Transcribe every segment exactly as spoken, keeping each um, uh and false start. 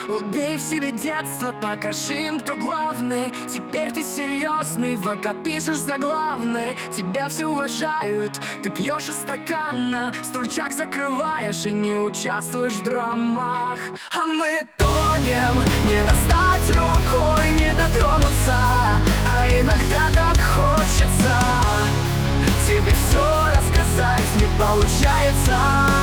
Убей в себе детство, покажи им, кто главный. Теперь ты серьезный, в ВК пишешь заглавный. Тебя все уважают, ты пьешь из стакана, стульчак закрываешь и не участвуешь в драмах. А мы тонем, не достать рукой, не дотронуться, а иногда так хочется тебе все рассказать, не получается.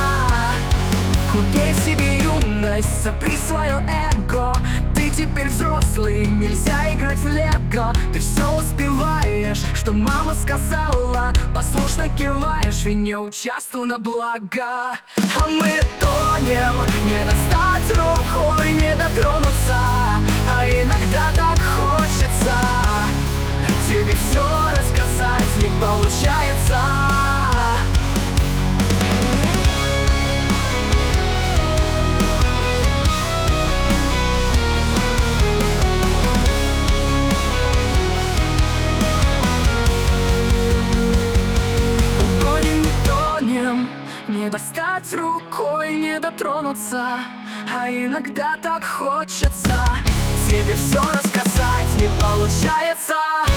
Убей в себе юность, сопри свое эго. Ты теперь взрослый, нельзя играть в лего. Ты все успеваешь, что мама сказала, послушно киваешь и не участвуй на благо. А мы тонем, не достать рукой, не дотронуться, а иногда так хочется тебе все рассказать, не получается. Не достать рукой, не дотронуться, а иногда так хочется тебе все рассказать, не получается.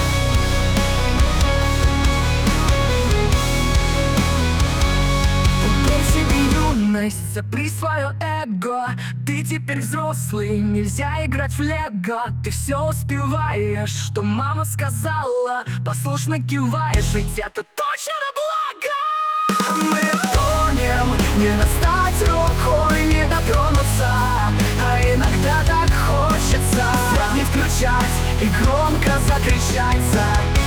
Убей в себе юность, сопри свое эго. Ты теперь взрослый, нельзя играть в лего. Ты все успеваешь, что мама сказала, послушно киваешь, ведь это точно на благо. Мы тонем, не достать рукой, не дотронуться, а иногда так хочется не включать и громко закричать за